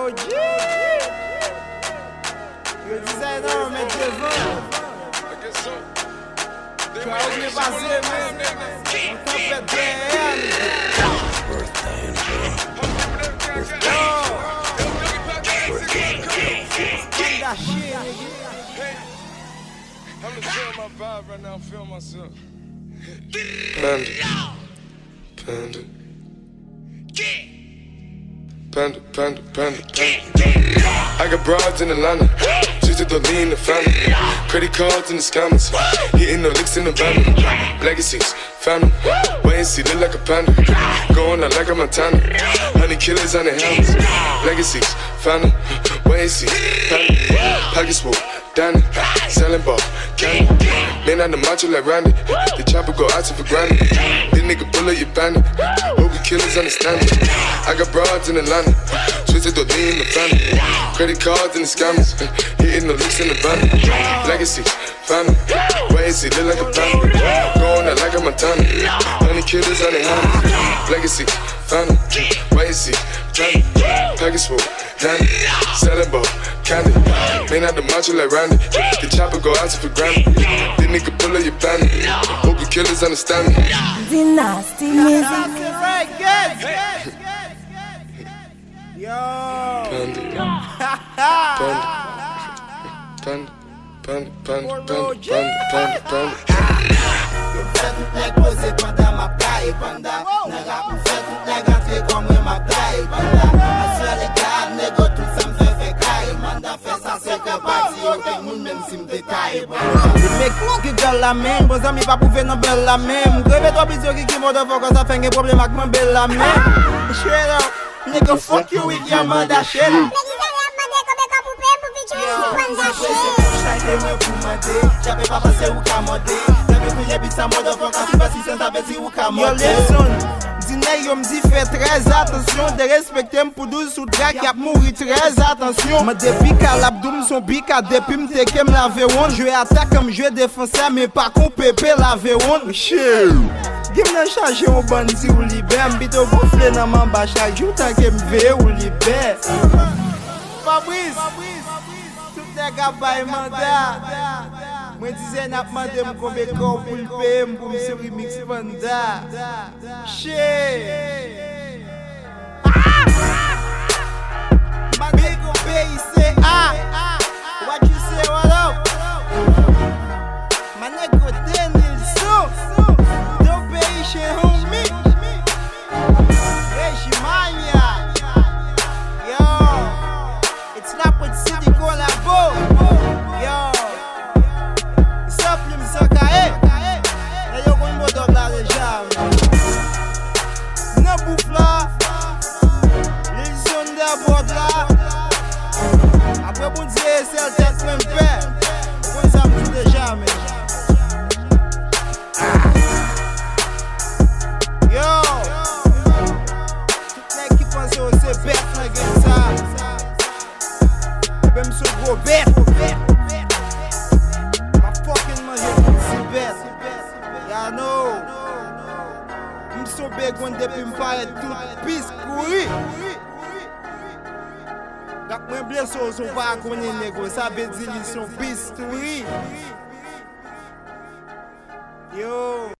G. Yo disais non, mais devant. Tu as oublié passer, mais on t'a fait derrière. That shit, I'm enjoying my vibe right now, I'm feeling myself. Panda. I got broads in Atlanta, just to lean the family. Credit cards in the scammers, hitting the licks in the van. Legacies, family, wait and see, look like a panda. Going out like a Montana, honey killers on the helmets. Legacies, family, wait and see, family. Pockets full, Danny, selling ball, candy. Man on the macho like Randy, the chopper go out for granted. This nigga pull up your bandit, hope you killers understand it. I got broads in Atlanta, twisted to lean the family. Credit cards in the scammers, hitting the licks in the van. Legacies, family, wait and see, look like a panda. Going out like a Montana, honey killers on the helmets. Legacies, family, wait and see, family. Pockets full, Danny, selling ball, candy. Man out the macho like Randy, the chopper go out for granted. This nigga pull up your bandit, hope you killers understand me. Dynasty music. Yo. La même, bon amis pas pouvoir non belle la même. Greve toi bizio qui motherfucker ça fait un problème avec mon belle la même. Straight up, nigga fuck you with your mother shit. Yo listen, dîner yo m'di fais très attention de respecter pour 12 sous drac qui a mouru très attention. Mais depuis qu'à l'abdoum son bic a depuis m'te kem la V1. Je attaque comme je défenseur mais pas qu'on pépé la V1. Shit. Give me charger un bandit ou libère. M'bito gonfler dans ma bâche chaque jour tant que m'veille ou libère. Fabrice, tout les gars bail mandat. Moi disais n'a pas demandé combien de corps pour le payer pour me sur remix Panda. Shit. My nigga BICA. What you say, what up? My nigga Daniel So. Don't pay shit homie. Hey, Shimania. Yo. It's not with City Collabo. Yo. Na bouffe là, les zones d'abord là. Après bon Dieu, c'est le tête même père. On ça me fout déjà mais. Yo, toute l'équipe pense au c'est bête là ça. Même ce gros bête. Ma fucking manger c'est bête. Ya know. M'so begon depuis m'paret tout pis kouri. Dak mwen blesse ou son pa konye nego, sa veut dire li son pis kouri. Yo.